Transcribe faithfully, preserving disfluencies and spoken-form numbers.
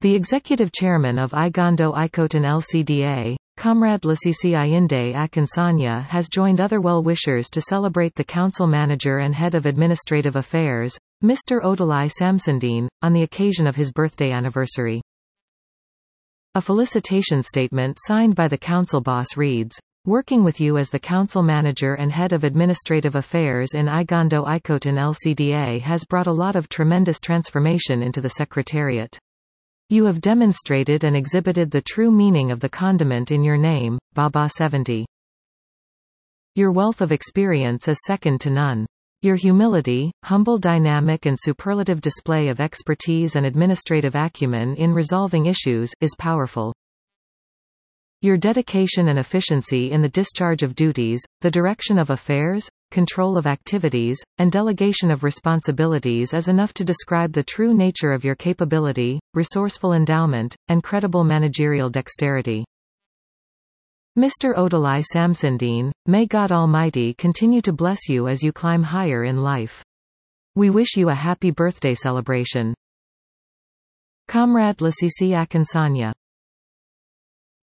The executive chairman of Igando Ikoton L C D A, Comrade Lasisi Ayinde Akinsanya, has joined other well-wishers to celebrate the council manager and head of administrative affairs, Mister Odolai Samsondeen, on the occasion of his birthday anniversary. A felicitation statement signed by the council boss reads, "Working with you as the council manager and head of administrative affairs in Igando Ikoton L C D A has brought a lot of tremendous transformation into the secretariat. You have demonstrated and exhibited the true meaning of the condiment in your name, Baba seventy. Your wealth of experience is second to none. Your humility, humble dynamic and superlative display of expertise and administrative acumen in resolving issues, is powerful. Your dedication and efficiency in the discharge of duties, the direction of affairs, control of activities, and delegation of responsibilities is enough to describe the true nature of your capability, resourceful endowment, and credible managerial dexterity. Mister Odolai Samsondeen, may God Almighty continue to bless you as you climb higher in life. We wish you a happy birthday celebration. Comrade Lasisi Akinsanya.